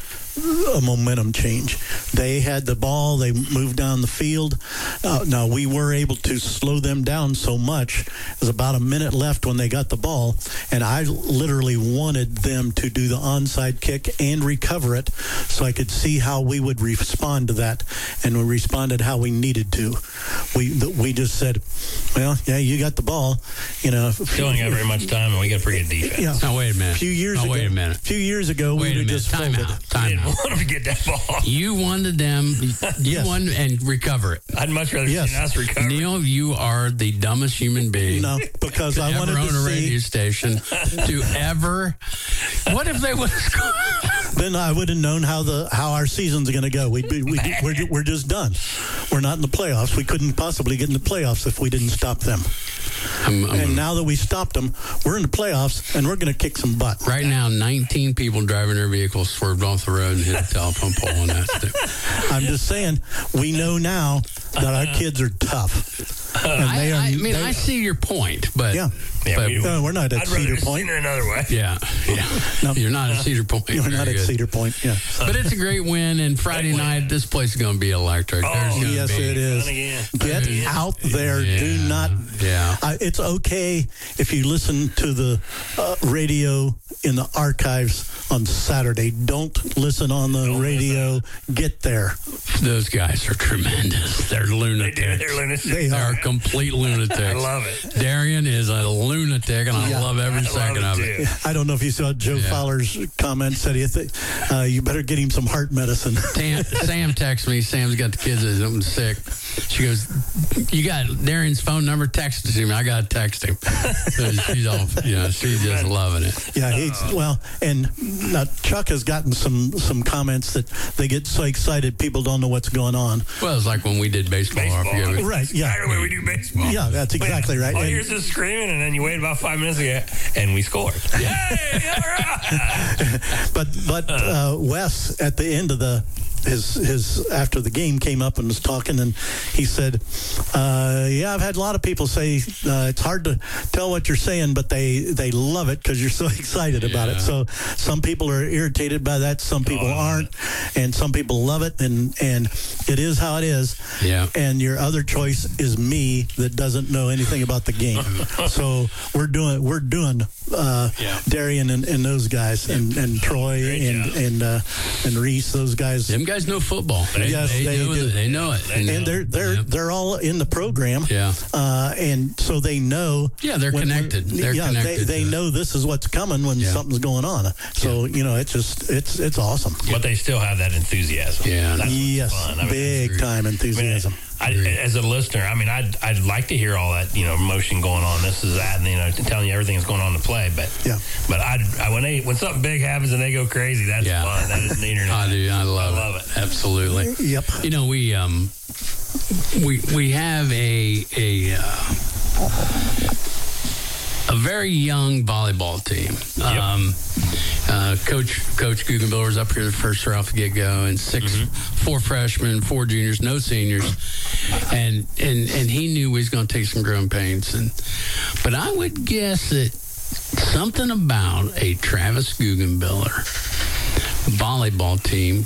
Speaker 3: a momentum change. They had the ball. They moved down the field. Uh, now, we were able to slow them down so much. There's about a minute left when they got the ball, and I literally wanted them to do the onside kick and recover it so I could see how we would respond to that, and we responded how we needed to. We we just said, well, yeah, you got the ball. You know,
Speaker 4: Still ain't got very much time, and we got pretty good defense.
Speaker 3: Yeah.
Speaker 2: Now, wait a minute.
Speaker 3: A few years
Speaker 2: now,
Speaker 3: ago,
Speaker 2: wait a minute.
Speaker 3: few years ago,
Speaker 2: Wait
Speaker 3: we
Speaker 2: a
Speaker 3: would have
Speaker 2: minute.
Speaker 3: just
Speaker 2: Time
Speaker 3: folded.
Speaker 2: out. Time
Speaker 4: Didn't
Speaker 2: out.
Speaker 4: want them to get that ball.
Speaker 2: You wanted them. You
Speaker 3: Yes.
Speaker 2: won and recover it.
Speaker 4: I'd much rather
Speaker 3: Yes.
Speaker 4: see us recover.
Speaker 2: Neil, you are the dumbest human being.
Speaker 3: No, because
Speaker 2: to
Speaker 3: I
Speaker 2: ever
Speaker 3: wanted
Speaker 2: own
Speaker 3: to
Speaker 2: a
Speaker 3: see.
Speaker 2: radio station to ever. What if they would have scored?
Speaker 3: Then I would have known how the how our season's going to go. We'd be, we'd, we're ju- we're just done. We're not in the playoffs. We couldn't possibly get in the playoffs if we didn't stop them.
Speaker 2: I'm, I'm,
Speaker 3: And now that we stopped them, we're in the playoffs, and we're going to kick some butt.
Speaker 2: right now, nineteen people driving their vehicles swerved off the road and hit a telephone pole, and that's it.
Speaker 3: I'm just saying, we know now that our kids are tough. And
Speaker 2: I,
Speaker 3: they are,
Speaker 2: I mean,
Speaker 3: they-
Speaker 2: I see your point, but
Speaker 3: Yeah.
Speaker 4: Yeah,
Speaker 2: but-
Speaker 4: we-
Speaker 3: No, we're not at
Speaker 4: I'd rather
Speaker 3: Cedar
Speaker 4: have
Speaker 3: Point.
Speaker 4: seen it another way.
Speaker 2: yeah, yeah.
Speaker 3: No.
Speaker 2: You're not at Cedar Point.
Speaker 3: You're
Speaker 2: Very
Speaker 3: not at
Speaker 2: good.
Speaker 3: Cedar Point. Yeah.
Speaker 2: But it's a great win, and Friday night, this place is going to be electric.
Speaker 4: Oh,
Speaker 2: There's gonna
Speaker 3: Yes,
Speaker 2: be,
Speaker 3: it is.
Speaker 4: Fun again.
Speaker 3: Get
Speaker 2: Yes.
Speaker 3: out there. Do
Speaker 2: Yeah.
Speaker 3: not.
Speaker 2: Yeah.
Speaker 3: Uh, it's okay if you listen to the uh, radio in the archives on Saturday. Don't listen on the
Speaker 4: Don't
Speaker 3: radio. Get there.
Speaker 2: Those guys are tremendous. They're
Speaker 4: They
Speaker 2: lunatics.
Speaker 4: do. They're lunatics.
Speaker 3: They
Speaker 2: They
Speaker 3: are.
Speaker 2: are complete lunatics.
Speaker 4: I love it.
Speaker 2: Darian is a lunatic, and I
Speaker 3: Yeah.
Speaker 2: love every
Speaker 4: I love
Speaker 2: second
Speaker 4: it,
Speaker 2: of it.
Speaker 4: too.
Speaker 3: I don't know if you saw Joe
Speaker 2: Yeah.
Speaker 3: Fowler's comment. Said he th- uh, you better get him some heart medicine.
Speaker 2: Sam, Sam texts me. Sam's got the kids that I'm sick. She goes, "You got Darian's phone number? Text it to me. I got to text him." So she's all, you know, she's just loving it.
Speaker 3: Yeah, he's well, and now Chuck has gotten some some comments that they get so excited people don't know what's going on.
Speaker 2: Well, it's like when we did baseball.
Speaker 4: Baseball.
Speaker 2: I forget.
Speaker 3: Right? Yeah.
Speaker 4: Exactly the way we do baseball.
Speaker 3: Yeah, that's exactly right.
Speaker 4: All
Speaker 3: And-
Speaker 4: you hear is this screaming, and then you wait about five minutes ago, and we scored. Hey, all right.
Speaker 3: But but uh, Wes at the end of the his his after the game came up and was talking, and he said, uh, "Yeah, I've had a lot of people say uh, it's hard to tell what you're saying, but they they love it because you're so excited about it.
Speaker 2: Yeah.
Speaker 3: So some people are irritated by that, some people
Speaker 4: Oh, I love
Speaker 3: aren't, and some people love it, and and it is how it is.
Speaker 2: Yeah.
Speaker 3: And your other choice is me that doesn't know anything about the game. So we're doing we're doing uh,
Speaker 2: Yeah.
Speaker 3: Darian and, and those guys and, and Troy
Speaker 4: Great
Speaker 3: and
Speaker 4: job.
Speaker 3: and uh, and Reese, those guys.
Speaker 2: Them guys know football.
Speaker 3: They, yes,
Speaker 2: they,
Speaker 3: they
Speaker 2: know
Speaker 3: do.
Speaker 2: It. They know it.
Speaker 3: They know. And they're they're yeah. they're all in the program.
Speaker 2: Yeah.
Speaker 3: Uh, and so they know.
Speaker 2: Yeah, they're when, connected. They're
Speaker 3: yeah,
Speaker 2: connected.
Speaker 3: They, they know this is what's coming when yeah. something's going on. So yeah. you know, it's just it's it's awesome.
Speaker 4: But they still have that enthusiasm.
Speaker 2: Yeah.
Speaker 4: That's
Speaker 3: yes.
Speaker 4: Fun. I mean,
Speaker 3: big time enthusiasm.
Speaker 4: I mean, I, as a listener, I mean, I'd, I'd like to hear all that, you know, emotion going on. This is that, and you know, telling you everything that's going on in the play. But
Speaker 3: yeah,
Speaker 4: but I, I when they when something big happens and they go crazy, that's
Speaker 2: yeah.
Speaker 4: fun. That is neater.
Speaker 2: I do. I love,
Speaker 4: I love
Speaker 2: it.
Speaker 4: it.
Speaker 2: Absolutely.
Speaker 3: Yep.
Speaker 2: You know, we um we we have a a. Uh, A very young volleyball team.
Speaker 4: Yep.
Speaker 2: Um, uh, Coach Coach Guggenbiller was up here the first year off the get go, and six, mm-hmm. four freshmen, four juniors, no seniors, and and and he knew he was going to take some growing pains. And but I would guess that something about a Travis Guggenbiller volleyball team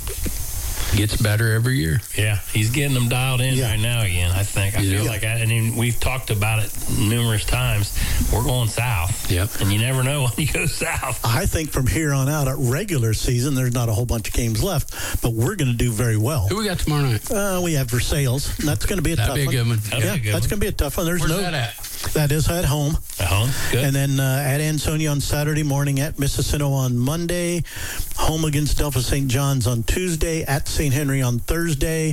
Speaker 2: gets better every year.
Speaker 4: Yeah, he's getting them dialed in
Speaker 3: yeah.
Speaker 4: right now again, I think. I
Speaker 2: yeah.
Speaker 4: feel like, I, I mean, we've talked about it numerous times. We're going south.
Speaker 2: Yep.
Speaker 4: And you never know when you go south.
Speaker 3: I think from here on out at regular season, there's not a whole bunch of games left, but we're going to do very well.
Speaker 2: Who we got tomorrow night?
Speaker 3: Uh, we have Versailles. That's going to be a
Speaker 2: That'd
Speaker 3: tough
Speaker 2: be a good one.
Speaker 3: one. Yeah,
Speaker 4: good
Speaker 3: that's
Speaker 4: one.
Speaker 3: going to be a tough one. There's
Speaker 2: Where's
Speaker 3: no.
Speaker 2: that at?
Speaker 3: That is at home.
Speaker 4: At home? Good.
Speaker 3: And then uh, at Ansonia on Saturday morning, at Mississino on Monday, home against Delta Saint John's on Tuesday, at Saint Henry on Thursday,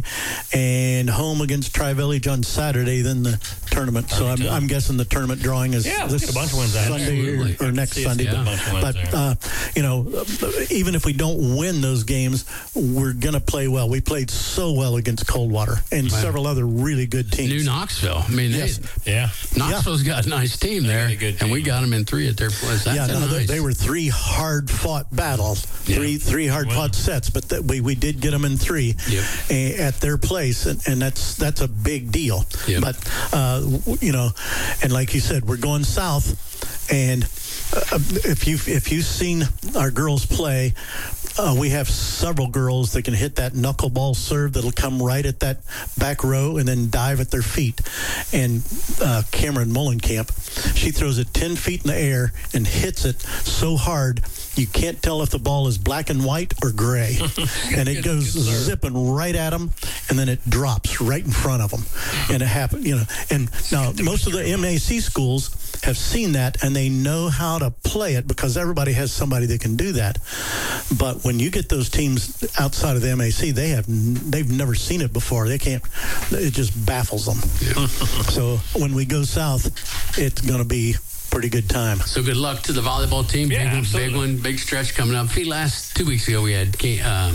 Speaker 3: and home against Tri-Village on Saturday, then the tournament. So I'm, I'm guessing the tournament drawing is
Speaker 4: yeah,
Speaker 3: this
Speaker 4: a bunch of wins out
Speaker 3: Sunday or, or next Sunday.
Speaker 2: Yeah.
Speaker 3: But, but uh, you know, even if we don't win those games, we're going to play well. We played so well against Coldwater and wow. several other really good teams.
Speaker 2: New Knoxville. I mean,
Speaker 3: yes.
Speaker 2: they,
Speaker 4: yeah.
Speaker 2: Knoxville's got a nice team there,
Speaker 4: a good team.
Speaker 2: and we got them in three at their place. That's
Speaker 3: yeah, no,
Speaker 2: nice.
Speaker 3: they, they were three hard-fought battles,
Speaker 2: Yeah.
Speaker 3: three three hard-fought
Speaker 4: Wow.
Speaker 3: sets, but th- we we did get them in three
Speaker 2: Yep.
Speaker 3: a, at their place, and, and that's that's a big deal.
Speaker 2: Yep.
Speaker 3: But uh, w- you know, and like you said, we're going south, and uh, if you if you've seen our girls play. Uh, we have several girls that can hit that knuckleball serve that'll come right at that back row and then dive at their feet. And uh, Cameron Mullenkamp, she throws it ten feet in the air and hits it so hard you can't tell if the ball is black and white or gray. And it goes zipping right at them, and then it drops right in front of them. And it happened, you know. And now most of the M A C schools have seen that, and they know how to play it because everybody has somebody that can do that. But when you get those teams outside of the M A C, they have they've never seen it before. They can't. It just baffles them. Yeah. So when we go south, it's going to be pretty good time.
Speaker 2: So good luck to the volleyball team.
Speaker 4: Yeah,
Speaker 2: big,
Speaker 4: absolutely.
Speaker 2: big one, big stretch coming up. See, last two weeks ago we had um,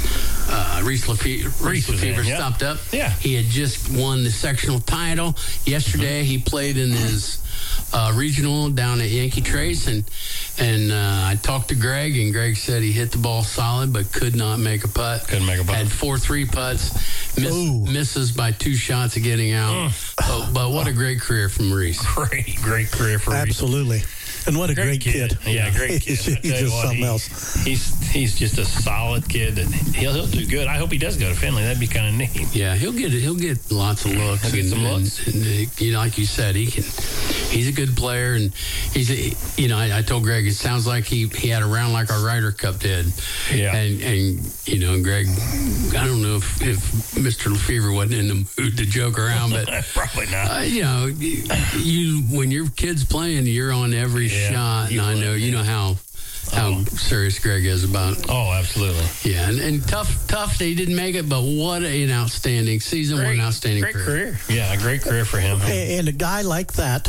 Speaker 2: uh, Reese Lefevre, Reese Lefevre
Speaker 4: yeah.
Speaker 2: stopped up.
Speaker 4: Yeah.
Speaker 2: He had just won the sectional title. Yesterday mm-hmm. he played in his uh, regional down at Yankee Trace, and and uh, I talked to Greg, and Greg said he hit the ball solid, but could not make a putt.
Speaker 4: Couldn't make a putt.
Speaker 2: Had four three putts, miss, misses by two shots of getting out. Mm. But, but what a great career from Reese.
Speaker 4: Great, great career for Reese.
Speaker 3: Absolutely. And what a great,
Speaker 4: great kid.
Speaker 3: kid.
Speaker 4: Yeah, great kid.
Speaker 3: he's he's just what, something
Speaker 4: he,
Speaker 3: else.
Speaker 4: He's he's just a solid kid, and he'll he'll do good. I hope he does go to Finley. That'd be kind of neat.
Speaker 2: Yeah, he'll get he'll get lots of looks.
Speaker 4: He'll get
Speaker 2: and,
Speaker 4: some looks.
Speaker 2: And, and, you know, like you said, he can. He's a good player, and he's a, you know. I, I told Greg it sounds like he, he had a round like our Ryder Cup did.
Speaker 4: Yeah.
Speaker 2: And and you know, Greg, I don't know if, if Mister Lefevre wasn't in the mood to joke around, but
Speaker 4: probably not.
Speaker 2: Uh, you know, you, you when your kid's playing, you're on every
Speaker 4: Yeah,
Speaker 2: shot, and I know
Speaker 4: would,
Speaker 2: you
Speaker 4: yeah.
Speaker 2: know how. How
Speaker 4: Oh.
Speaker 2: serious Greg is about it.
Speaker 4: Oh, absolutely.
Speaker 2: Yeah, and, and tough, tough that he didn't make it, but what an outstanding season, what
Speaker 4: Great,
Speaker 2: an outstanding
Speaker 4: great
Speaker 2: career.
Speaker 4: career. Yeah, a great career for him.
Speaker 3: And, and a guy like that,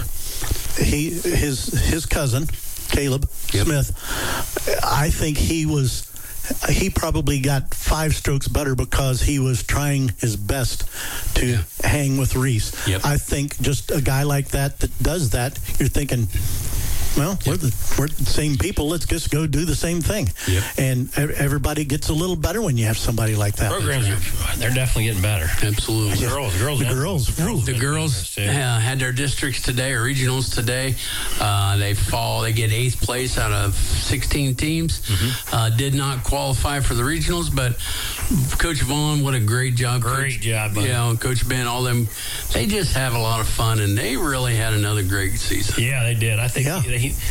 Speaker 3: he his his cousin, Caleb
Speaker 2: Yep.
Speaker 3: Smith, I think he was he probably got five strokes better because he was trying his best to
Speaker 2: Yeah.
Speaker 3: hang with Reese.
Speaker 2: Yep.
Speaker 3: I think just a guy like that that does that, you're thinking, well, we're the, we're the same people. Let's just go do the same thing.
Speaker 2: Yep.
Speaker 3: And ev- everybody gets a little better when you have somebody like that.
Speaker 4: Programs are they're definitely getting better.
Speaker 2: Absolutely.
Speaker 4: The girls, girls,
Speaker 3: The girls,
Speaker 2: The
Speaker 4: been
Speaker 2: girls
Speaker 4: doing
Speaker 2: uh,
Speaker 4: this, too.
Speaker 2: had their districts today, or regionals today. Uh, they fall. They get eighth place out of sixteen teams.
Speaker 4: Mm-hmm.
Speaker 2: Uh, did not qualify for the regionals, but Coach Vaughn, what a great job!
Speaker 4: Great
Speaker 2: Coach,
Speaker 4: job, buddy.
Speaker 2: You know, Coach Ben, all them. They just have a lot of fun, and they really had another great season.
Speaker 4: Yeah, they did. I think
Speaker 3: Yeah.
Speaker 4: he, he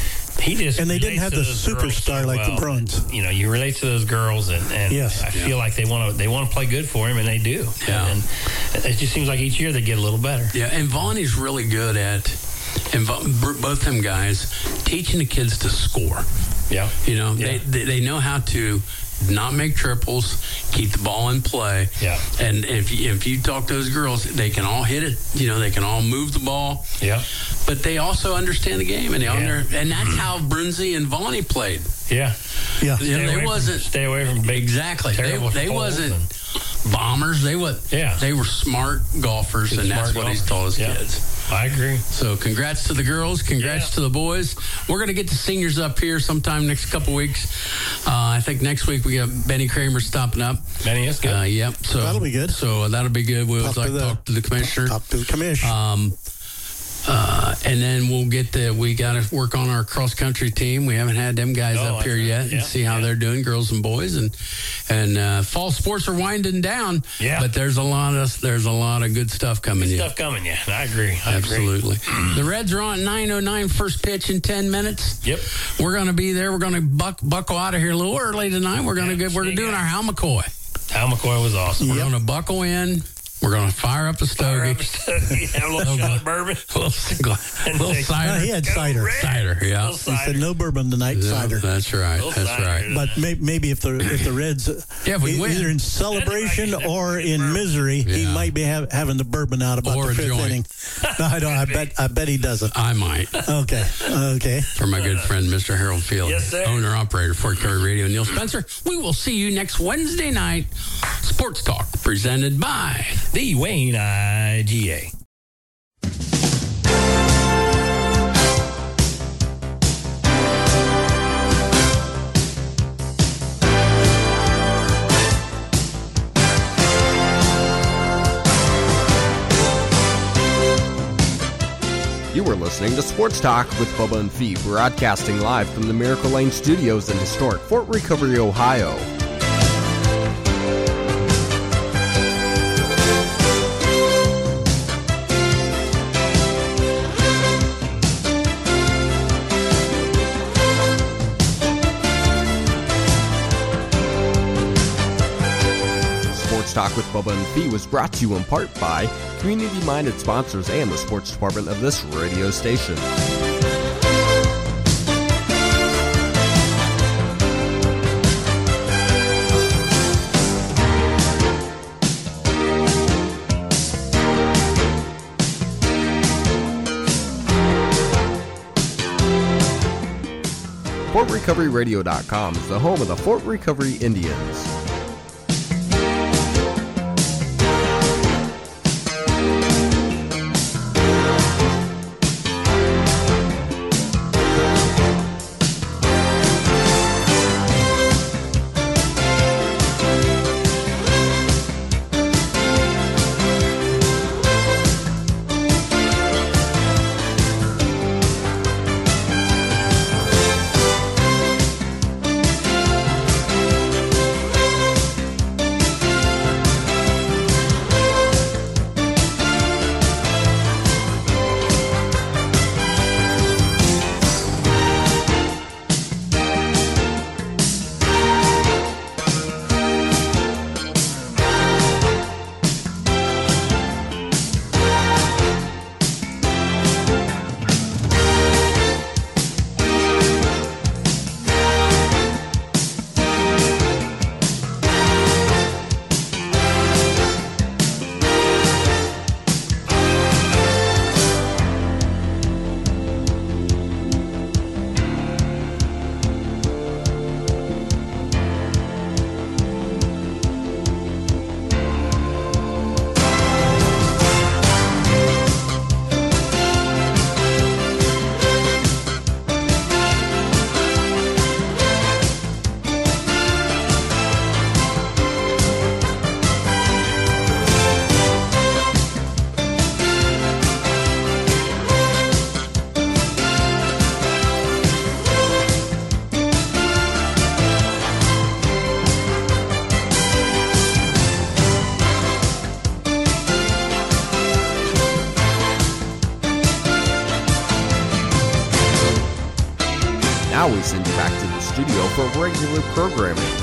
Speaker 4: He just
Speaker 3: and they didn't have
Speaker 4: relates
Speaker 3: the
Speaker 4: to those girls
Speaker 3: superstar
Speaker 4: so
Speaker 3: like the
Speaker 4: well.
Speaker 3: Bruins.
Speaker 4: You know, you relate to those girls, and, and
Speaker 3: Yes.
Speaker 4: I feel like they want to they want to play good for him, and they do.
Speaker 2: Yeah.
Speaker 4: And it just seems like each year they get a little better.
Speaker 2: Yeah, and Vonnie's really good at, and Vo- both them guys, teaching the kids to score.
Speaker 4: Yeah.
Speaker 2: You know,
Speaker 4: Yeah.
Speaker 2: they, they they know how to not make triples, keep the ball in play.
Speaker 4: Yeah.
Speaker 2: And if you, if you talk to those girls, they can all hit it. You know, they can all move the ball.
Speaker 4: Yeah.
Speaker 2: But they also understand the game, and they
Speaker 4: Yeah.
Speaker 2: under, and that's how Brunzi and Vonnie played.
Speaker 4: Yeah.
Speaker 3: Yeah.
Speaker 2: You know,
Speaker 4: Stay
Speaker 2: they
Speaker 4: away
Speaker 2: wasn't
Speaker 4: from, stay away from big
Speaker 2: exactly. They,
Speaker 4: terrible
Speaker 2: they
Speaker 4: holes
Speaker 2: wasn't
Speaker 4: and-
Speaker 2: bombers. They was
Speaker 4: Yeah.
Speaker 2: They were smart golfers,
Speaker 4: Good
Speaker 2: and that's
Speaker 4: smart
Speaker 2: what he's
Speaker 4: golfers.
Speaker 2: told his
Speaker 4: Yeah.
Speaker 2: kids.
Speaker 4: I agree.
Speaker 2: So congrats to the girls. Congrats
Speaker 4: Yeah.
Speaker 2: to the boys. We're going to get the seniors up here sometime next couple weeks. Uh, I think next week we got Benny Kramer stopping up.
Speaker 4: Benny, that's good.
Speaker 2: Uh, yep. So
Speaker 3: That'll be good.
Speaker 2: So that'll be good. We'll
Speaker 3: Talk
Speaker 2: like
Speaker 3: to the-
Speaker 2: talk to the commissioner.
Speaker 3: Talk to the commission.
Speaker 2: Um, uh, and then we'll get the, we got to work on our cross country team. We haven't had them guys
Speaker 4: Oh,
Speaker 2: up here
Speaker 4: that's
Speaker 2: yet
Speaker 4: right.
Speaker 2: and
Speaker 4: Yeah,
Speaker 2: see how
Speaker 4: yeah.
Speaker 2: they're doing, girls and boys. And, and, uh, fall sports are winding down,
Speaker 4: Yeah.
Speaker 2: but there's a lot of, there's a lot of good stuff coming in.
Speaker 4: Stuff coming, yeah. I agree. I
Speaker 2: Absolutely. The Reds are on at nine oh nine, first pitch in ten minutes.
Speaker 4: Yep.
Speaker 2: We're going to be there. We're going to buck, buckle out of here a little early tonight. We're going to
Speaker 4: Yeah,
Speaker 2: get, we're
Speaker 4: sneak
Speaker 2: doing
Speaker 4: out.
Speaker 2: our Hal McCoy.
Speaker 4: agree. Al McCoy was awesome.
Speaker 2: We're
Speaker 3: Yep.
Speaker 2: going to buckle in. We're going to fire up a stogie.
Speaker 4: Have a little shot of bourbon.
Speaker 2: A little,
Speaker 4: And
Speaker 2: little
Speaker 4: take-
Speaker 2: cider.
Speaker 3: Uh, he had
Speaker 4: Go
Speaker 3: cider.
Speaker 4: Reds.
Speaker 2: Cider, yeah.
Speaker 4: Little
Speaker 3: He said
Speaker 4: cider.
Speaker 3: no bourbon tonight,
Speaker 2: Yeah,
Speaker 3: cider.
Speaker 2: That's right.
Speaker 4: Little
Speaker 2: That's
Speaker 4: cider.
Speaker 2: right.
Speaker 3: But may, maybe if the if the Reds
Speaker 2: Yeah, if we
Speaker 3: e-
Speaker 2: win.
Speaker 3: either in celebration
Speaker 4: Anybody-
Speaker 3: or in misery, he
Speaker 2: Yeah.
Speaker 3: might be ha- having the bourbon out about
Speaker 2: Or
Speaker 3: the
Speaker 2: a
Speaker 3: fifth
Speaker 2: joint.
Speaker 3: inning. No, I don't. I bet. I bet he doesn't.
Speaker 2: I might.
Speaker 3: Okay. Okay.
Speaker 2: For my good friend, Mister Harold Field,
Speaker 4: Yes, sir.
Speaker 2: owner operator, Fort Curry Radio, Neil Spencer. We will see you next Wednesday night. Sports Talk presented by
Speaker 4: The Wayne I G A.
Speaker 12: You were listening to Sports Talk with Bubba and Fee, broadcasting live from the Miracle Lane Studios in historic Fort Recovery, Ohio. Sports Talk with Bubba and Fee was brought to you in part by community-minded sponsors and the sports department of this radio station. Fort Recovery Radio dot com is the home of the Fort Recovery Indians. Now we send you back to the studio for regular programming.